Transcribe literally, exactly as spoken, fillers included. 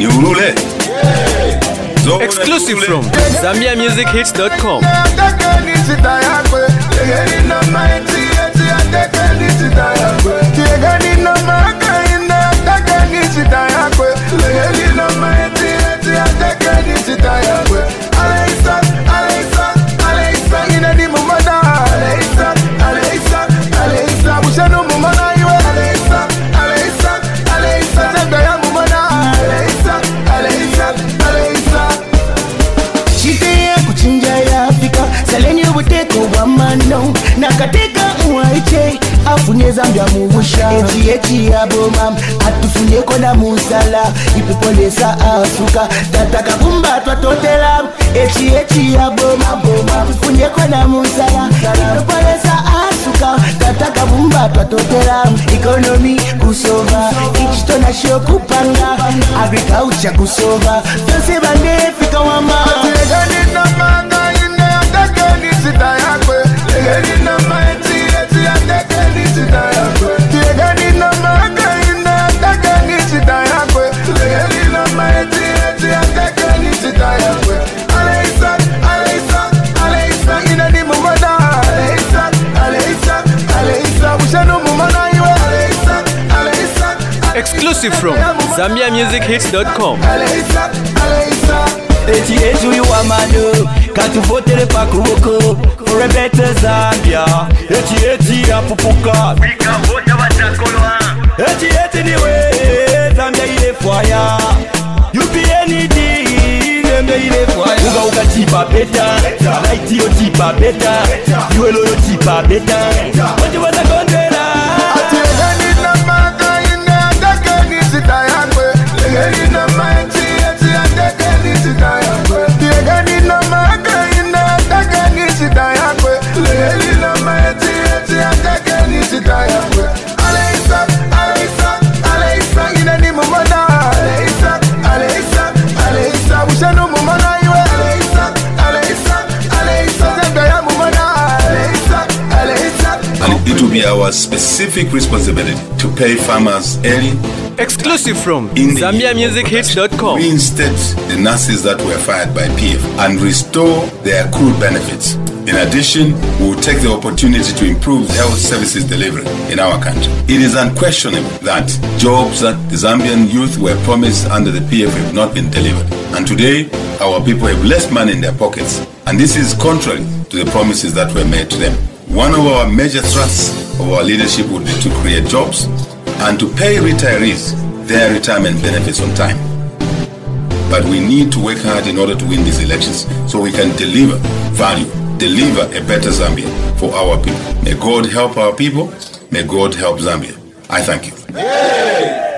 Ni urule. Exclusive from Zambia Music Hits dot com. Nakatika uwaiche afunye Zambia mubusha eti eti ya boma atufunye kona musala ipipolesa asuka tataka kumba twatotela eti eti ya boma boma atufunye kona musala ipipolesa asuka tataka kumba twatotela economy kusova ichitona shio kupanga agriculture kusova vyose bande fika wama tegani na manga ine atakeni sita yakwe tegani na maiti eti atakeni sita yakwe tegani na manga ine atakeni sita yakwe tegani na maiti eti atakeni sita yakwe Aleisa, Aleisa, Aleisa ina ni mumada Aleisa, Aleisa, Aleisa ushanu mumana iwe Aleisa, Aleisa Exclusive from Zambia Music Hits dot com. Aleisa, Aleisa Eti eti uyu wa manu Katuvotere pa kuboko For a better Zambia Eti eti ya pupuka Wika vota watakolwa Eti eti niwe Zambia ile fwaya U P N D Nembe ile fwaya Uga uga tipa beta Laiti yo tipa beta Yuelo yo tipa beta Wati wata kondela Ati egeni na maka ine Atakeni sita yakwe Egeni na maiti eti atakeni sita yakwe Egeni na maka ine Atakeni sita yakwe Egeni na maiti eti atakeni sita yakwe Aleisa, Aleisa, Aleisa ine ni mumana Aleisa, Aleisa, Aleisa ushanu mumana iwe Aleisa, Aleisa, Aleisa Zembe ya mumana Aleisa, Aleisa And it will be our specific responsibility to pay farmers early. Exclusive from In the Zambia Music Hits dot com. reinstate the nurses that were fired by P F and restore their accrued benefits. In addition, we will take the opportunity to improve health services delivery in our country. It is unquestionable that jobs that the Zambian youth were promised under the P F have not been delivered. And today, our people have less money in their pockets. And this is contrary to the promises that were made to them. One of our major thrusts of our leadership would be to create jobs and to pay retirees their retirement benefits on time. But we need to work hard in order to win these elections so we can deliver value, deliver a better Zambia for our people. May God help our people. May God help Zambia. I thank you. Hey!